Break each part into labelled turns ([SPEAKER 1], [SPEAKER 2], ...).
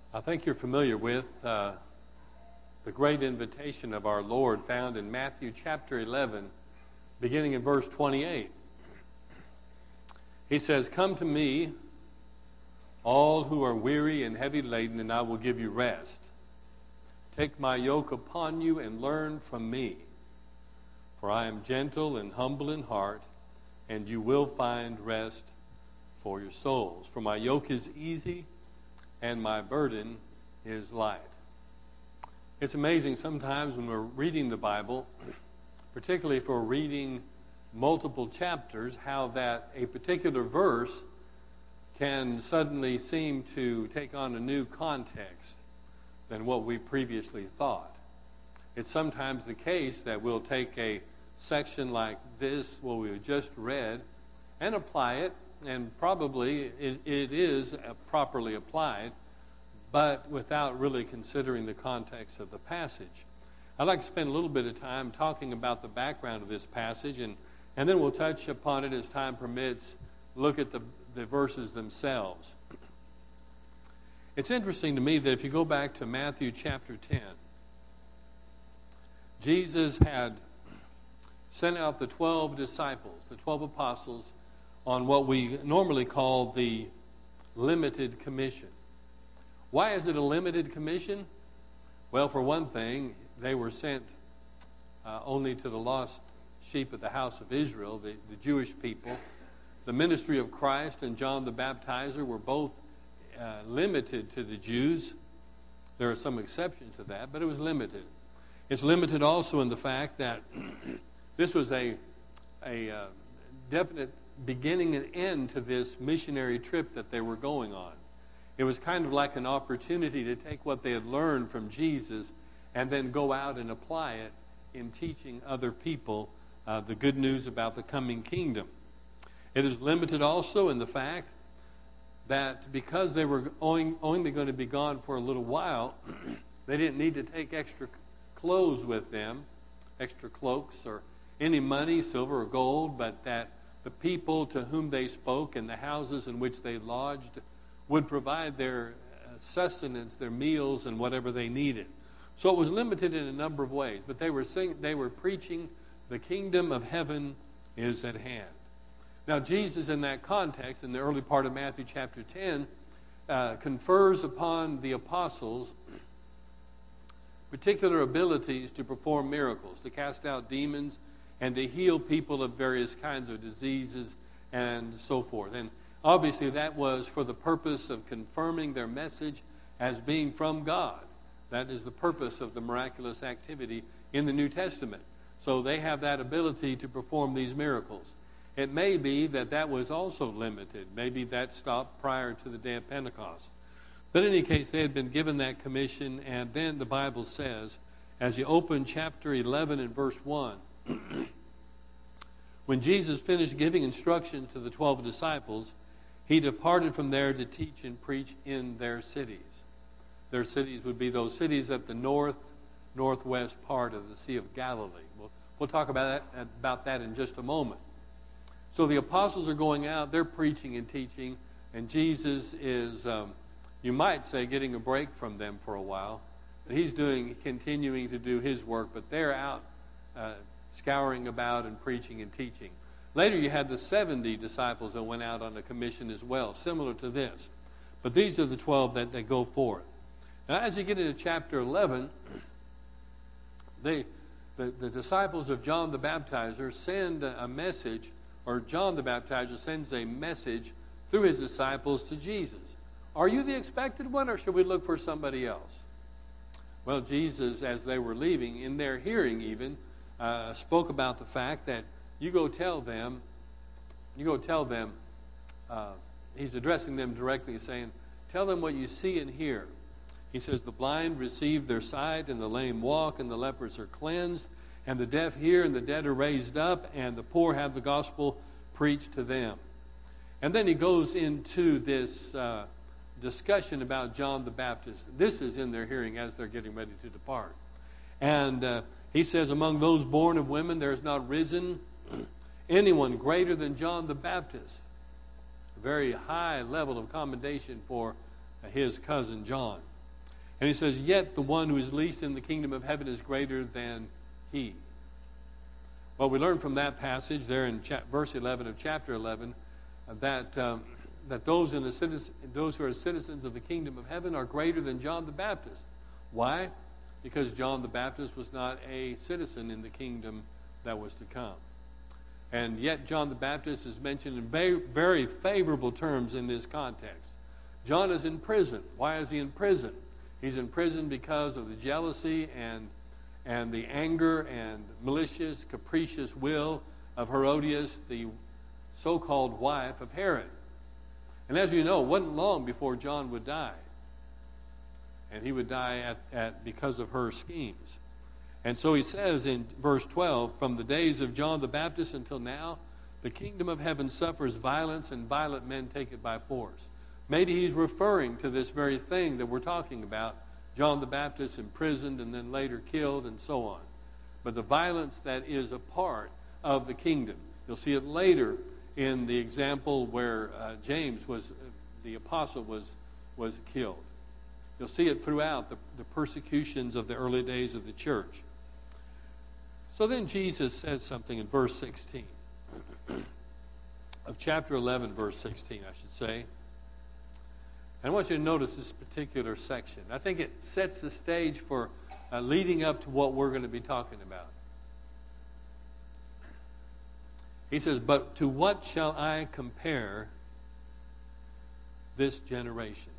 [SPEAKER 1] I think you're familiar with the great invitation of our Lord found in Matthew chapter 11, beginning in verse 28. He says, "Come to me, all who are weary and heavy laden, and I will give you rest. Take my yoke upon you and learn from me, for I am gentle and humble in heart, and you will find rest for your souls. For my yoke is easy and my burden is light." It's amazing sometimes when we're reading the Bible, particularly if we're reading multiple chapters, how that a particular verse can suddenly seem to take on a new context than what we previously thought. It's sometimes the case that we'll take a section like this, what we just read, and apply it, and probably it is properly applied, but without really considering the context of the passage. I'd like to spend a little bit of time talking about the background of this passage, and then we'll touch upon it as time permits, look at the verses themselves. It's interesting to me that if you go back to Matthew chapter 10, Jesus had sent out the 12 disciples, the 12 apostles, on what we normally call the limited commission. Why is it a limited commission? Well, for one thing, they were sent only to the lost sheep of the house of Israel, the Jewish people. The ministry of Christ and John the Baptizer were both limited to the Jews. There are some exceptions to that, but it was limited. It's limited also in the fact that this was a definite beginning and end to this missionary trip that they were going on. It was kind of like an opportunity to take what they had learned from Jesus and then go out and apply it in teaching other people the good news about the coming kingdom. It is limited also in the fact that because they were only going to be gone for a little while, they didn't need to take extra clothes with them, extra cloaks or any money, silver or gold, but that the people to whom they spoke and the houses in which they lodged would provide their sustenance, their meals, and whatever they needed. So it was limited in a number of ways, but they were preaching the kingdom of heaven is at hand. Now, Jesus, in that context, in the early part of Matthew chapter 10, confers upon the apostles particular abilities to perform miracles, to cast out demons, and to heal people of various kinds of diseases and so forth. And obviously that was for the purpose of confirming their message as being from God. That is the purpose of the miraculous activity in the New Testament. So they have that ability to perform these miracles. It may be that that was also limited. Maybe that stopped prior to the day of Pentecost. But in any case, they had been given that commission, and then the Bible says, as you open chapter 11 and verse 1, when Jesus finished giving instruction to the 12 disciples, he departed from there to teach and preach in their cities. Their cities would be those cities at the northwest part of the Sea of Galilee. We'll talk about that in just a moment. So the apostles are going out, they're preaching and teaching, and Jesus is, you might say, getting a break from them for a while. But he's continuing to do his work, but they're out scouring about and preaching and teaching. Later you had the 70 disciples that went out on a commission as well, similar to this. But these are the 12 that go forth. Now as you get into chapter 11, the disciples of John the Baptizer send a message, or John the Baptizer sends a message through his disciples to Jesus. Are you the expected one, or should we look for somebody else? Well, Jesus, as they were leaving, in their hearing even, spoke about the fact that you go tell them, he's addressing them directly, saying, tell them what you see and hear. He says, the blind receive their sight, and the lame walk, and the lepers are cleansed, and the deaf hear, and the dead are raised up, and the poor have the gospel preached to them. And then he goes into this discussion about John the Baptist. This is in their hearing as they're getting ready to depart. And he says, among those born of women, there is not risen anyone greater than John the Baptist. A very high level of commendation for his cousin John. And he says, yet the one who is least in the kingdom of heaven is greater than he. Well, we learn from that passage there in verse 11 of chapter 11 that those who are citizens of the kingdom of heaven are greater than John the Baptist. Why? Because John the Baptist was not a citizen in the kingdom that was to come. And yet John the Baptist is mentioned in very, very favorable terms in this context. John is in prison. Why is he in prison? He's in prison because of the jealousy and the anger and malicious, capricious will of Herodias, the so-called wife of Herod. And as you know, it wasn't long before John would die. And he would die because of her schemes. And so he says in verse 12, from the days of John the Baptist until now, the kingdom of heaven suffers violence, and violent men take it by force. Maybe he's referring to this very thing that we're talking about, John the Baptist imprisoned and then later killed and so on. But the violence that is a part of the kingdom. You'll see it later in the example where James, the apostle, was killed. You'll see it throughout the persecutions of the early days of the church. So then Jesus says something in verse 16 of chapter 11, verse 16, I should say. And I want you to notice this particular section. I think it sets the stage for leading up to what we're going to be talking about. He says, but to what shall I compare this generation?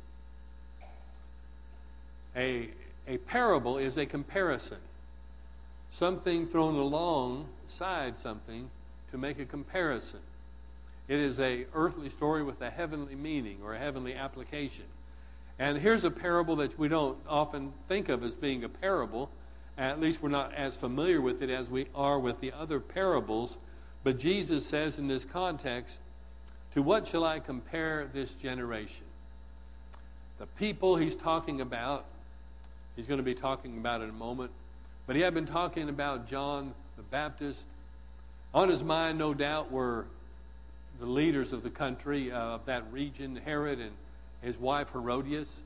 [SPEAKER 1] A parable is a comparison. Something thrown alongside something to make a comparison. It is an earthly story with a heavenly meaning or a heavenly application. And here's a parable that we don't often think of as being a parable. At least we're not as familiar with it as we are with the other parables. But Jesus says in this context, to what shall I compare this generation? The people he's talking about, he's going to be talking about in a moment. But he had been talking about John the Baptist. On his mind, no doubt, were the leaders of the country of that region, Herod and his wife Herodias.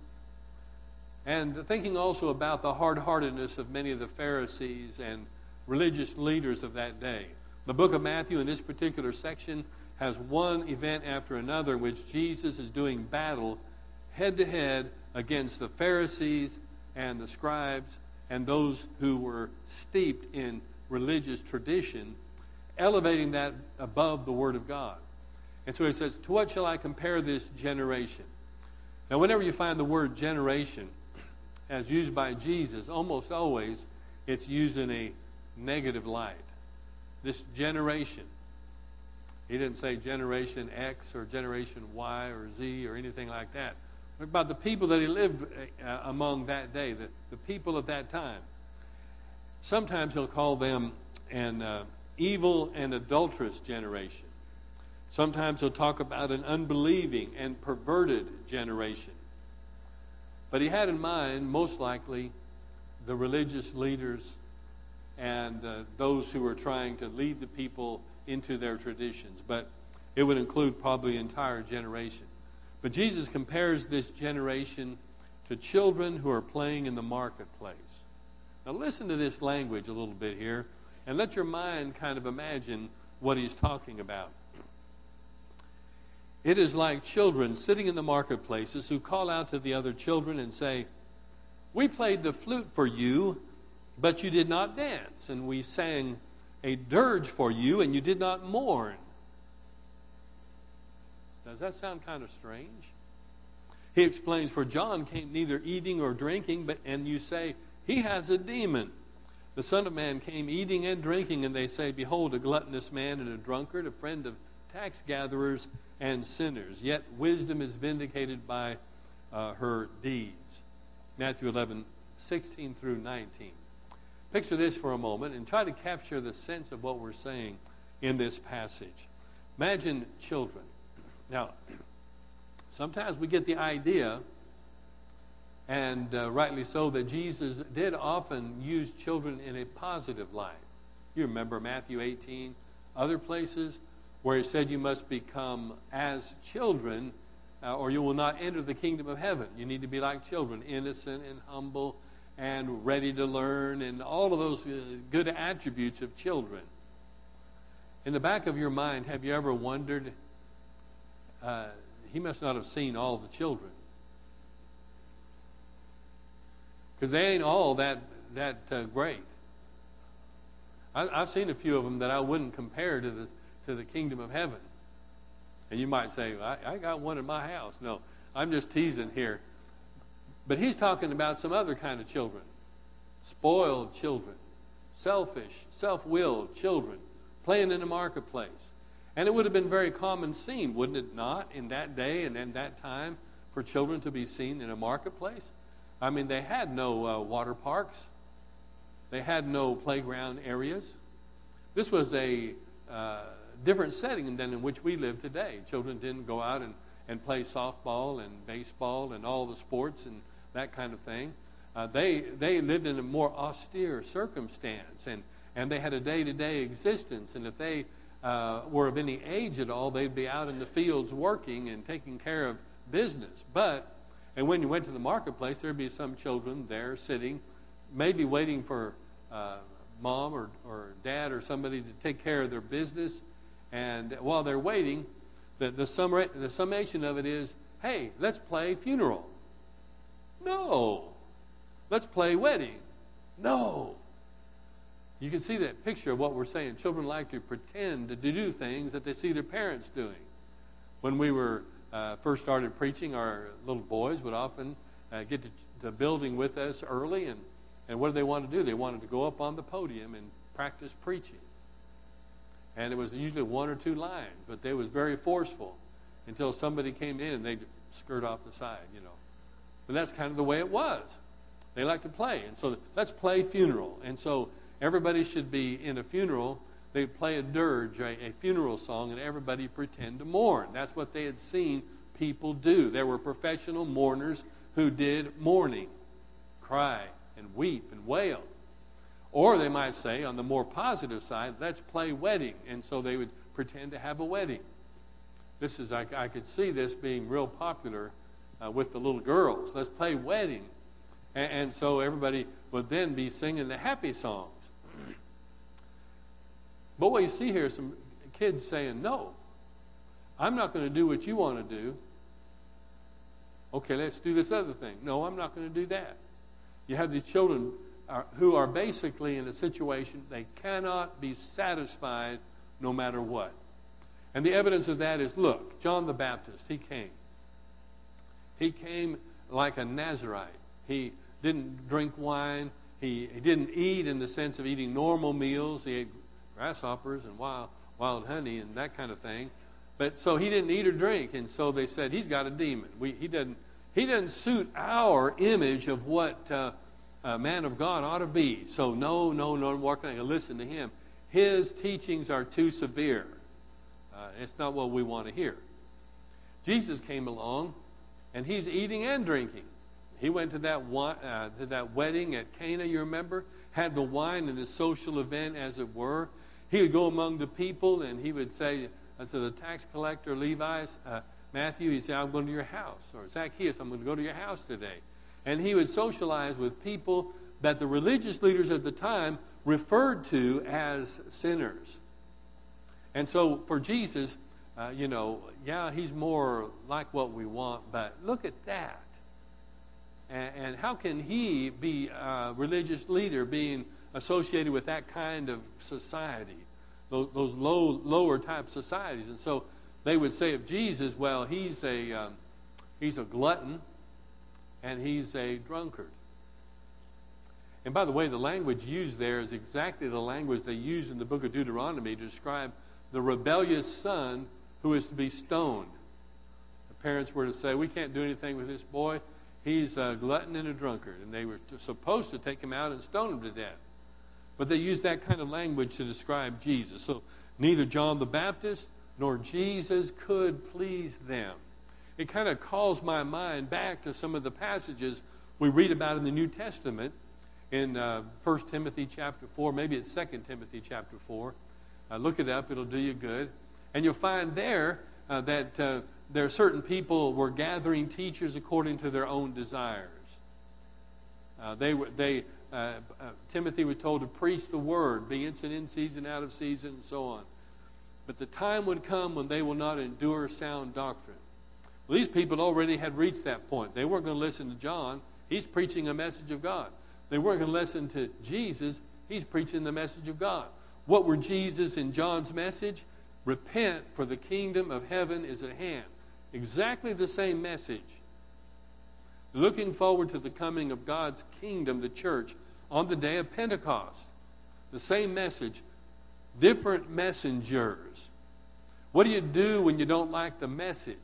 [SPEAKER 1] And thinking also about the hard-heartedness of many of the Pharisees and religious leaders of that day. The book of Matthew in this particular section has one event after another in which Jesus is doing battle head-to-head against the Pharisees and the scribes and those who were steeped in religious tradition, elevating that above the Word of God. And so he says, to what shall I compare this generation? Now, whenever you find the word generation as used by Jesus, almost always it's used in a negative light. This generation. He didn't say generation X or generation Y or Z or anything like that. But about the people that he lived among that day, the people of that time. Sometimes he'll call them an evil and adulterous generation. Sometimes he'll talk about an unbelieving and perverted generation. But he had in mind, most likely, the religious leaders and those who were trying to lead the people into their traditions. But it would include probably the entire generation. But Jesus compares this generation to children who are playing in the marketplace. Now listen to this language a little bit here, and let your mind kind of imagine what he's talking about. It is like children sitting in the marketplaces who call out to the other children and say, we played the flute for you, but you did not dance. And we sang a dirge for you, and you did not mourn. Does that sound kind of strange? He explains, for John came neither eating or drinking, and you say, he has a demon. The Son of Man came eating and drinking, and they say, behold, a gluttonous man and a drunkard, a friend of tax gatherers and sinners. Yet wisdom is vindicated by her deeds. Matthew 11:16 through 19. Picture this for a moment and try to capture the sense of what we're saying in this passage. Imagine children. Now, sometimes we get the idea, and rightly so, that Jesus did often use children in a positive light. You remember Matthew 18, other places, where he said you must become as children or you will not enter the kingdom of heaven. You need to be like children, innocent and humble and ready to learn, and all of those good attributes of children. In the back of your mind, have you ever wondered, he must not have seen all the children, because they ain't all that great. I've seen a few of them that I wouldn't compare to the kingdom of heaven. And you might say, I got one in my house. No, I'm just teasing here. But he's talking about some other kind of children. Spoiled children. Selfish, self-willed children playing in the marketplace. And it would have been a very common scene, wouldn't it not, in that day and in that time, for children to be seen in a marketplace? I mean, they had no water parks. They had no playground areas. This was a different setting than in which we live today. Children didn't go out and play softball and baseball and all the sports and that kind of thing. They lived in a more austere circumstance, and they had a day-to-day existence. And if they were of any age at all, they'd be out in the fields working and taking care of business. And when you went to the marketplace, there'd be some children there sitting, maybe waiting for mom or dad or somebody to take care of their business. And while they're waiting, the summation of it is, hey, let's play funeral. No. Let's play wedding. No. You can see that picture of what we're saying. Children like to pretend to do things that they see their parents doing. When we were first started preaching, our little boys would often get to the building with us early, and what did they want to do? They wanted to go up on the podium and practice preaching. And it was usually one or two lines, but they was very forceful until somebody came in and they'd skirt off the side, you know. But that's kind of the way it was. They like to play. And so let's play funeral. And so everybody should be in a funeral. They'd play a dirge, a funeral song, and everybody pretend to mourn. That's what they had seen people do. There were professional mourners who did mourning, cry and weep and wail. Or they might say, on the more positive side, let's play wedding. And so they would pretend to have a wedding. This is, I could see this being real popular with the little girls. Let's play wedding. And so everybody would then be singing the happy songs. But what you see here is some kids saying, no, I'm not going to do what you want to do. Okay, let's do this other thing. No, I'm not going to do that. You have these children who are basically in a situation they cannot be satisfied no matter what. And the evidence of that is, look, John the Baptist, he came. He came like a Nazarite. He didn't drink wine. He didn't eat in the sense of eating normal meals. He ate grasshoppers and wild honey and that kind of thing. But so he didn't eat or drink, and so they said he's got a demon. He doesn't suit our image of what a man of God ought to be. So no, we're not going to listen to him. His teachings are too severe. It's not what we want to hear. Jesus came along, and he's eating and drinking. He went to that wedding at Cana, you remember? Had the wine in a social event, as it were. He would go among the people, and he would say to the tax collector, Levi, Matthew, he'd say, I'm going to your house. Or Zacchaeus, I'm going to go to your house today. And he would socialize with people that the religious leaders at the time referred to as sinners. And so for Jesus, he's more like what we want, but look at that. And how can he be a religious leader being associated with that kind of society, those lower type societies? And so they would say of Jesus, well, he's a glutton and he's a drunkard. And by the way, the language used there is exactly the language they used in the book of Deuteronomy to describe the rebellious son who is to be stoned. The parents were to say, we can't do anything with this boy. He's a glutton and a drunkard. And they were supposed to take him out and stone him to death. But they used that kind of language to describe Jesus. So neither John the Baptist nor Jesus could please them. It kind of calls my mind back to some of the passages we read about in the New Testament in 1 Timothy chapter 4. Maybe it's 2 Timothy chapter 4. Look it up. It'll do you good. And you'll find there that there are certain people were gathering teachers according to their own desires. Timothy was told to preach the word, be instant in season, out of season, and so on. But the time would come when they will not endure sound doctrine. Well, these people already had reached that point. They weren't going to listen to John. He's preaching a message of God. They weren't going to listen to Jesus. He's preaching the message of God. What were Jesus and John's message? Repent, for the kingdom of heaven is at hand. Exactly the same message. Looking forward to the coming of God's kingdom, the church, on the day of Pentecost. The same message, different messengers. What do you do when you don't like the message?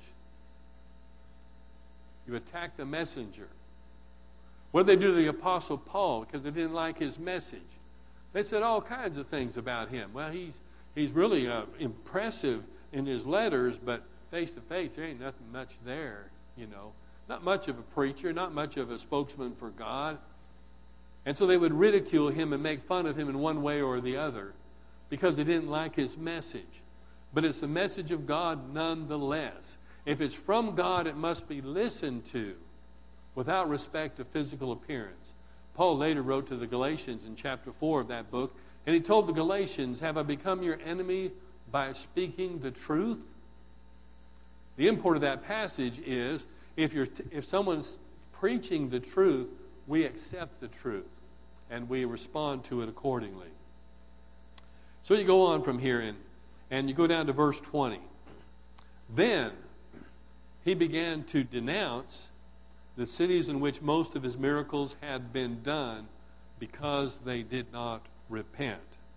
[SPEAKER 1] You attack the messenger. What did they do to the Apostle Paul because they didn't like his message? They said all kinds of things about him. Well, he's really impressive in his letters, but face to face, there ain't nothing much there, you know. Not much of a preacher, not much of a spokesman for God. And so they would ridicule him and make fun of him in one way or the other because they didn't like his message. But it's the message of God nonetheless. If it's from God, it must be listened to without respect to physical appearance. Paul later wrote to the Galatians in chapter 4 of that book, and he told the Galatians, have I become your enemy by speaking the truth? The import of that passage is, if someone's preaching the truth, we accept the truth, and we respond to it accordingly. So you go on from here, and you go down to verse 20. Then he began to denounce the cities in which most of his miracles had been done because they did not repent.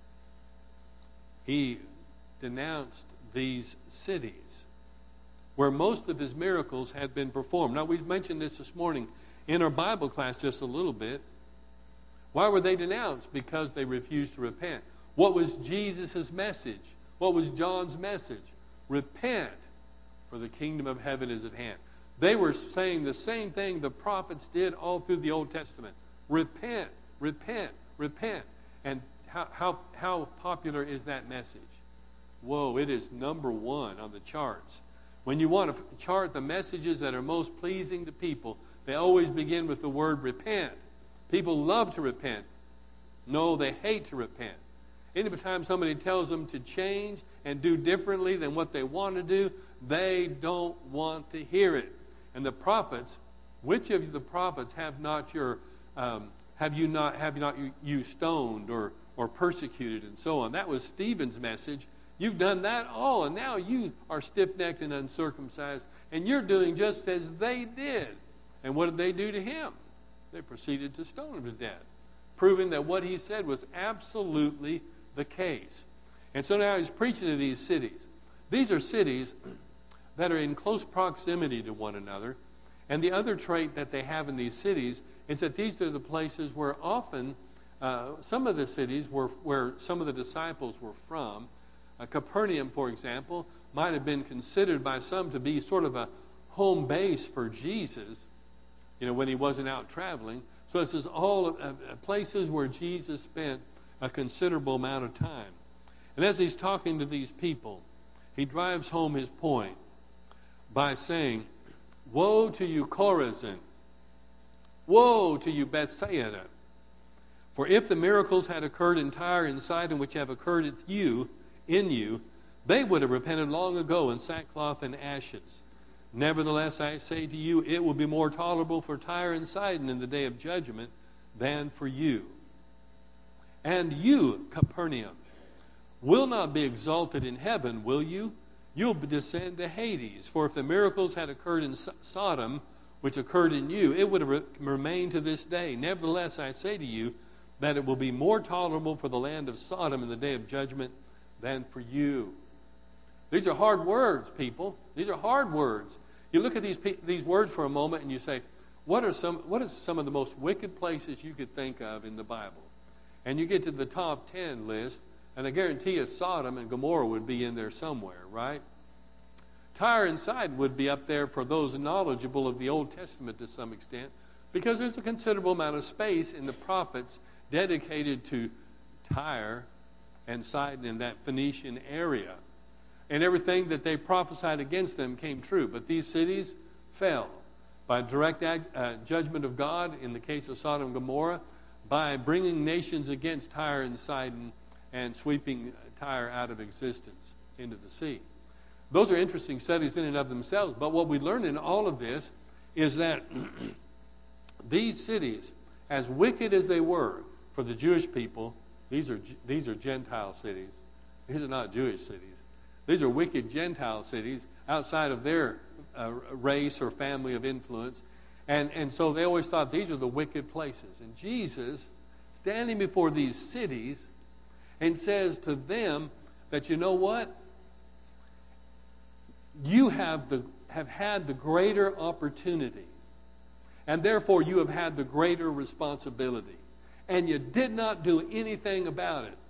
[SPEAKER 1] He denounced these cities where most of his miracles had been performed. Now, we've mentioned this morning in our Bible class just a little bit. Why were they denounced? Because they refused to repent. What was Jesus' message? What was John's message? Repent, for the kingdom of heaven is at hand. They were saying the same thing the prophets did all through the Old Testament. Repent, repent, repent. And how popular is that message? Whoa, it is number one on the charts. When you want to chart the messages that are most pleasing to people, they always begin with the word repent. People love to repent. No, they hate to repent. Anytime somebody tells them to change and do differently than what they want to do, they don't want to hear it. And the prophets, which of the prophets have you stoned or persecuted and so on? That was Stephen's message. You've done that all, and now you are stiff-necked and uncircumcised, and you're doing just as they did. And what did they do to him? They proceeded to stone him to death, proving that what he said was absolutely the case. And so now he's preaching to these cities. These are cities that are in close proximity to one another. And the other trait that they have in these cities is that these are the places where often some of the cities where some of the disciples were from. Capernaum, for example, might have been considered by some to be sort of a home base for Jesus, when he wasn't out traveling. So this is all places where Jesus spent a considerable amount of time. And as he's talking to these people, he drives home his point by saying, woe to you, Chorazin! Woe to you, Bethsaida! For if the miracles had occurred in Tyre and Sidon, which have occurred in you, they would have repented long ago in sackcloth and ashes. Nevertheless, I say to you, it will be more tolerable for Tyre and Sidon in the day of judgment than for you. And you, Capernaum, will not be exalted in heaven, will you? You'll descend to Hades. For if the miracles had occurred in Sodom, which occurred in you, it would have remained to this day. Nevertheless, I say to you that it will be more tolerable for the land of Sodom in the day of judgment than for you. These are hard words, people. These are hard words. You look at these words for a moment and you say, what is some of the most wicked places you could think of in the Bible? And you get to the top 10 list, and I guarantee you Sodom and Gomorrah would be in there somewhere, right? Tyre and Sidon would be up there for those knowledgeable of the Old Testament to some extent, because there's a considerable amount of space in the prophets dedicated to Tyre and Sidon in that Phoenician area. and everything that they prophesied against them came true. But these cities fell by direct judgment of God in the case of Sodom and Gomorrah, by bringing nations against Tyre and Sidon and sweeping Tyre out of existence into the sea. Those are interesting studies in and of themselves, but what we learn in all of this is that these cities, as wicked as they were for the Jewish people, these are Gentile cities. These are not Jewish cities. These are wicked Gentile cities outside of their race or family of influence. And so they always thought these are the wicked places. And Jesus, standing before these cities, and says to them that, you know what? You have had the greater opportunity, and therefore you have had the greater responsibility. And you did not do anything about it.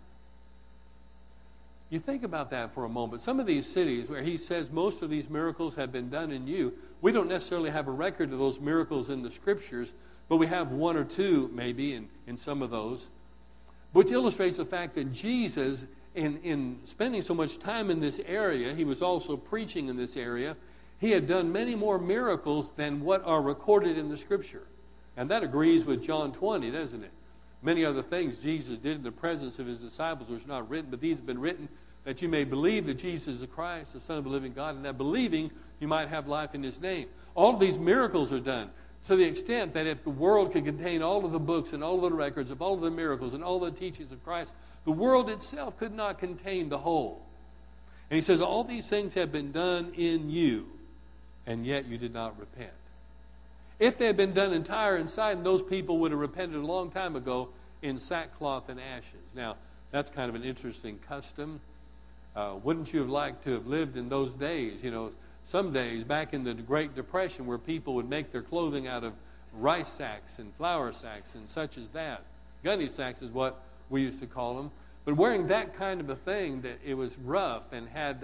[SPEAKER 1] You think about that for a moment. Some of these cities where he says most of these miracles have been done in you, we don't necessarily have a record of those miracles in the Scriptures, but we have one or two maybe in some of those, which illustrates the fact that Jesus, in spending so much time in this area, he was also preaching in this area, he had done many more miracles than what are recorded in the Scripture. And that agrees with John 20, doesn't it? Many other things Jesus did in the presence of his disciples which are not written, but these have been written that you may believe that Jesus is the Christ, the Son of the living God, and that believing you might have life in his name. All of these miracles are done to the extent that if the world could contain all of the books and all of the records of all of the miracles and all the teachings of Christ, the world itself could not contain the whole. And he says, all these things have been done in you, and yet you did not repent. If they had been done in Tyre and Sidon, those people would have repented a long time ago in sackcloth and ashes. Now, that's kind of an interesting custom. Wouldn't you have liked to have lived in those days? You know, some days back in the Great Depression where people would make their clothing out of rice sacks and flour sacks and such as that. Gunny sacks is what we used to call them. But wearing that kind of a thing, that it was rough and had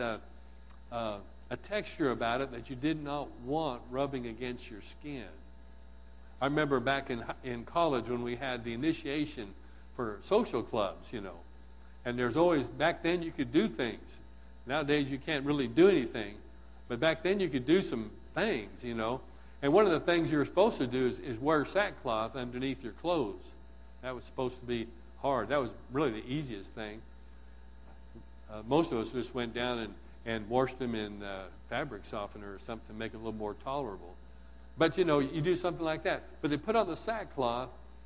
[SPEAKER 1] a texture about it that you did not want rubbing against your skin. I remember back in college when we had the initiation for social clubs, you know. And there's always, back then you could do things. Nowadays you can't really do anything. But back then you could do some things, you know. And one of the things you're supposed to do is wear sackcloth underneath your clothes. That was supposed to be hard. That was really the easiest thing. Most of us just went down and washed them in fabric softener or something to make it a little more tolerable. But, you know, you do something like that. But they put on the sackcloth,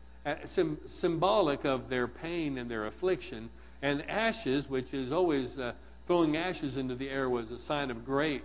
[SPEAKER 1] symbolic of their pain and their affliction. And ashes, which is always throwing ashes into the air, was a sign of great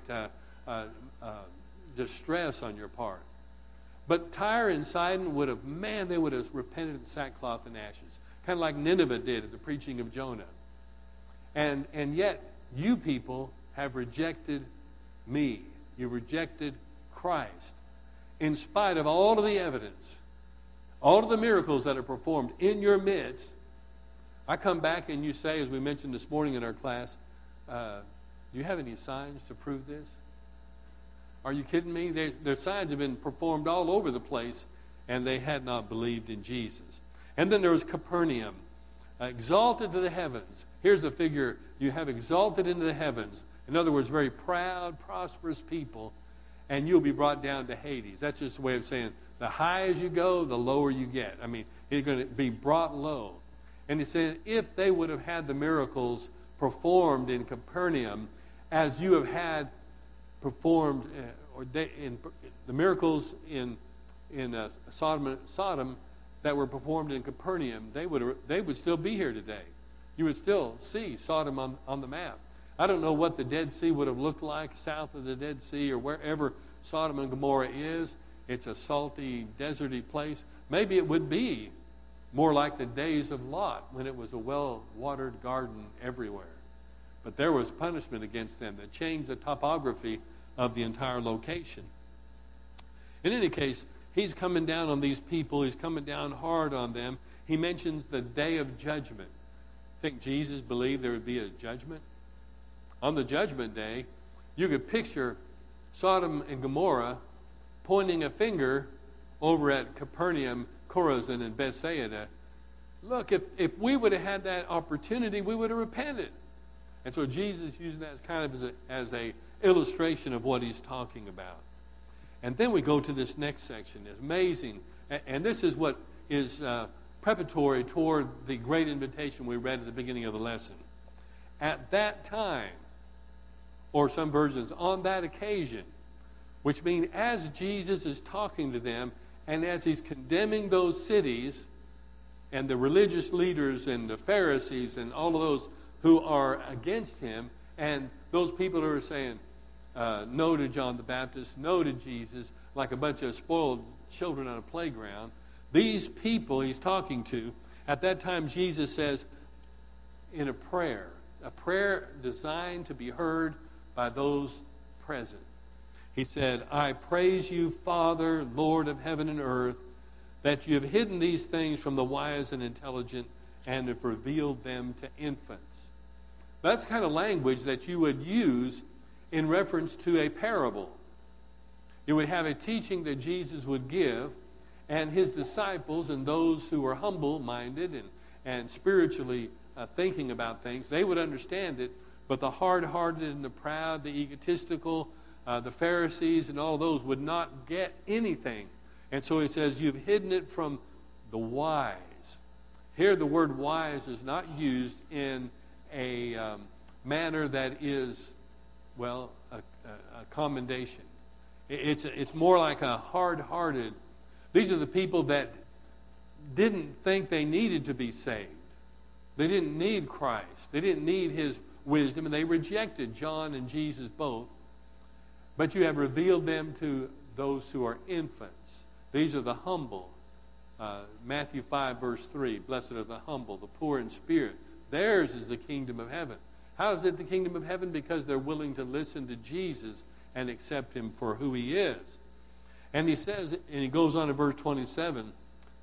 [SPEAKER 1] distress on your part. But Tyre and Sidon they would have repented in sackcloth and ashes. Kind of like Nineveh did at the preaching of Jonah. And yet, you people have rejected me. You rejected Christ. In spite of all of the evidence, all of the miracles that are performed in your midst, I come back and you say, as we mentioned this morning in our class, do you have any signs to prove this? Are you kidding me? Their signs have been performed all over the place, and they had not believed in Jesus. And then there was Capernaum, exalted to the heavens. Here's a figure you have exalted into the heavens. In other words, very proud, prosperous people, and you'll be brought down to Hades. That's just a way of saying the higher you go, the lower you get. I mean, you're going to be brought low. And he said, if they would have had the miracles performed in Capernaum, as you have had performed, the miracles in Sodom that were performed in Capernaum, they would still be here today. You would still see Sodom on the map. I don't know what the Dead Sea would have looked like south of the Dead Sea or wherever Sodom and Gomorrah is. It's a salty, deserty place. Maybe it would be more like the days of Lot when it was a well-watered garden everywhere. But there was punishment against them that changed the topography of the entire location. In any case, he's coming down on these people. He's coming down hard on them. He mentions the day of judgment. Think Jesus believed there would be a judgment? On the judgment day, you could picture Sodom and Gomorrah pointing a finger over at Capernaum, Chorazin, and Bethsaida. Look, if we would have had that opportunity, we would have repented. And so Jesus is using that as kind of as a illustration of what he's talking about. And then we go to this next section. It's amazing. And this is what is preparatory toward the great invitation we read at the beginning of the lesson. At that time, or some versions, on that occasion, which means as Jesus is talking to them and as he's condemning those cities and the religious leaders and the Pharisees and all of those who are against him, and those people who are saying no to John the Baptist, no to Jesus, like a bunch of spoiled children on a playground. These people he's talking to, at that time Jesus says in a prayer designed to be heard by those present. He said, I praise you, Father, Lord of heaven and earth, that you have hidden these things from the wise and intelligent and have revealed them to infants. That's the kind of language that you would use in reference to a parable. You would have a teaching that Jesus would give, and his disciples and those who were humble-minded and spiritually thinking about things, they would understand it, but the hard-hearted and the proud, the egotistical, the Pharisees and all those would not get anything. And so he says, you've hidden it from the wise. Here the word wise is not used in a manner that is, well, a commendation. It's more like a hard-hearted. These are the people that didn't think they needed to be saved. They didn't need Christ. They didn't need his wisdom, and they rejected John and Jesus both. But you have revealed them to those who are infants. These are the humble. Matthew 5, verse 3, blessed are the humble, the poor in spirit. Theirs is the kingdom of heaven. How is it the kingdom of heaven? Because they're willing to listen to Jesus and accept him for who he is. And he says, and he goes on in verse 27,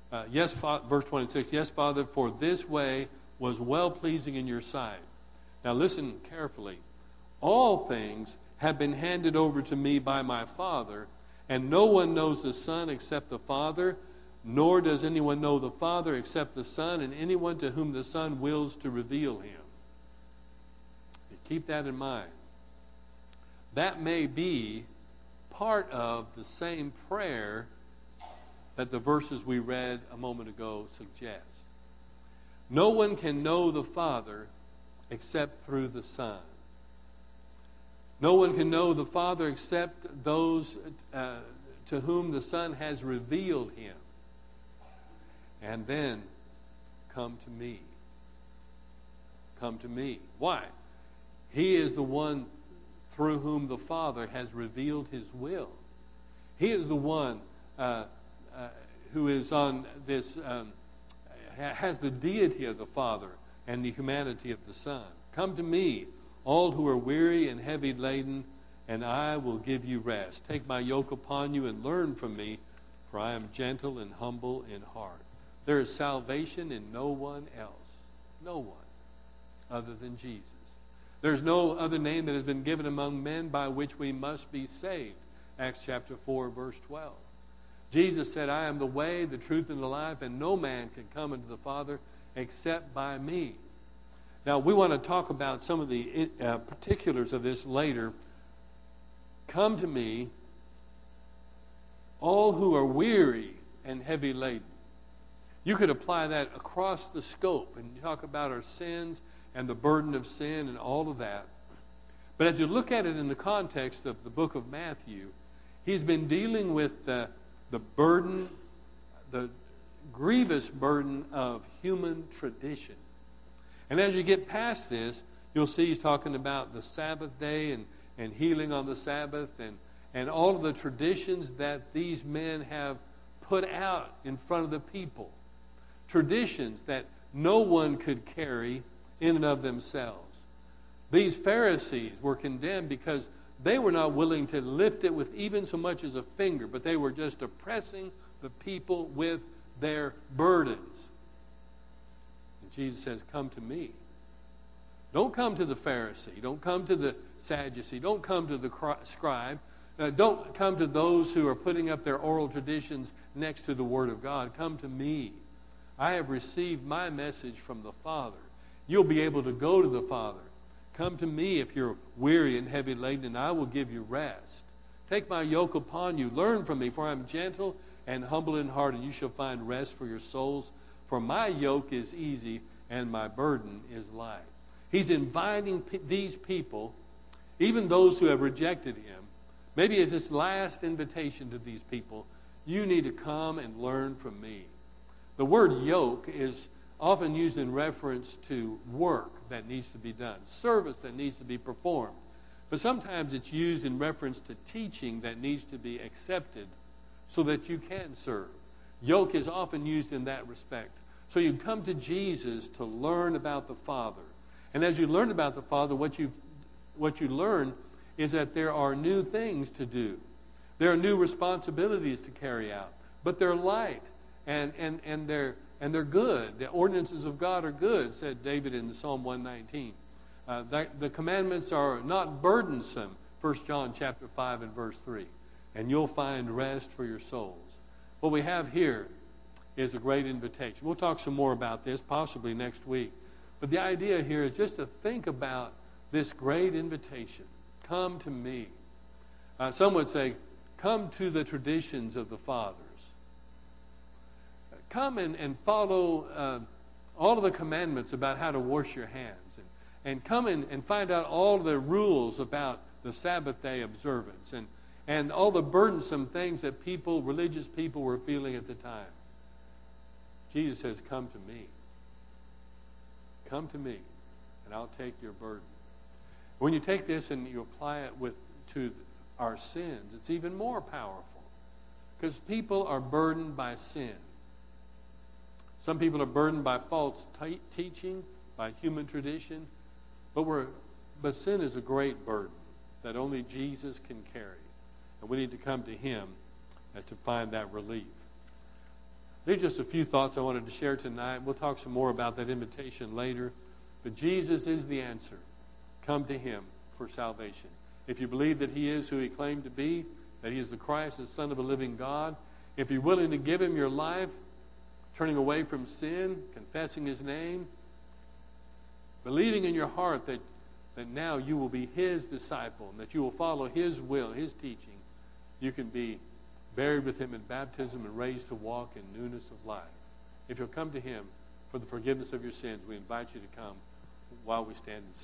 [SPEAKER 1] verse 26, yes, Father, for this way was well-pleasing in your sight. Now listen carefully. All things have been handed over to me by my Father, and no one knows the Son except the Father, nor does anyone know the Father except the Son, and anyone to whom the Son wills to reveal him. Keep that in mind. That may be part of the same prayer that the verses we read a moment ago suggest. No one can know the Father except through the Son. No one can know the Father except those to whom the Son has revealed him. And then, come to me. Come to me. Why? He is the one through whom the Father has revealed his will. He is the one who is on this, has the deity of the Father and the humanity of the Son. Come to me, all who are weary and heavy laden, and I will give you rest. Take my yoke upon you and learn from me, for I am gentle and humble in heart. There is salvation in no one else. No one other than Jesus. There's no other name that has been given among men by which we must be saved. Acts chapter 4, verse 12. Jesus said, I am the way, the truth, and the life, and no man can come unto the Father except by me. Now, we want to talk about some of the particulars of this later. Come to me, all who are weary and heavy laden. You could apply that across the scope and talk about our sins and the burden of sin and all of that. But as you look at it in the context of the book of Matthew, he's been dealing with the burden, the grievous burden of human tradition. And as you get past this, you'll see he's talking about the Sabbath day and healing on the Sabbath and all of the traditions that these men have put out in front of the people. Traditions that no one could carry in and of themselves. These Pharisees were condemned because they were not willing to lift it with even so much as a finger, but they were just oppressing the people with their burdens. And Jesus says, come to me. Don't come to the Pharisee. Don't come to the Sadducee. Don't come to the scribe. Don't come to those who are putting up their oral traditions next to the Word of God. Come to me. I have received my message from the Father. You'll be able to go to the Father. Come to me if you're weary and heavy laden, and I will give you rest. Take my yoke upon you. Learn from me, for I am gentle and humble in heart, and you shall find rest for your souls. For my yoke is easy, and my burden is light. He's inviting these people, even those who have rejected him, maybe as his last invitation to these people, you need to come and learn from me. The word yoke is often used in reference to work that needs to be done, service that needs to be performed. But sometimes it's used in reference to teaching that needs to be accepted so that you can serve. Yoke is often used in that respect. So you come to Jesus to learn about the Father. And as you learn about the Father, what you learn is that there are new things to do. There are new responsibilities to carry out. But they're light and they're good. The ordinances of God are good, said David in Psalm 119. The commandments are not burdensome, 1 John chapter 5 and verse 3. And you'll find rest for your souls. What we have here is a great invitation. We'll talk some more about this, possibly next week. But the idea here is just to think about this great invitation. Come to me. Some would say, come to the traditions of the fathers. Come and follow all of the commandments about how to wash your hands. And come and find out all the rules about the Sabbath day observance. And all the burdensome things that religious people were feeling at the time. Jesus says, come to me. Come to me, and I'll take your burden. When you take this and you apply it to our sins, it's even more powerful. Because people are burdened by sin. Some people are burdened by false teaching, by human tradition. But sin is a great burden that only Jesus can carry. And we need to come to him to find that relief. There's just a few thoughts I wanted to share tonight. We'll talk some more about that invitation later. But Jesus is the answer. Come to him for salvation. If you believe that he is who he claimed to be, that he is the Christ, the Son of a living God, if you're willing to give him your life, turning away from sin, confessing his name, believing in your heart that now you will be his disciple and that you will follow his will, his teaching, you can be buried with him in baptism and raised to walk in newness of life. If you'll come to him for the forgiveness of your sins, we invite you to come while we stand and sing.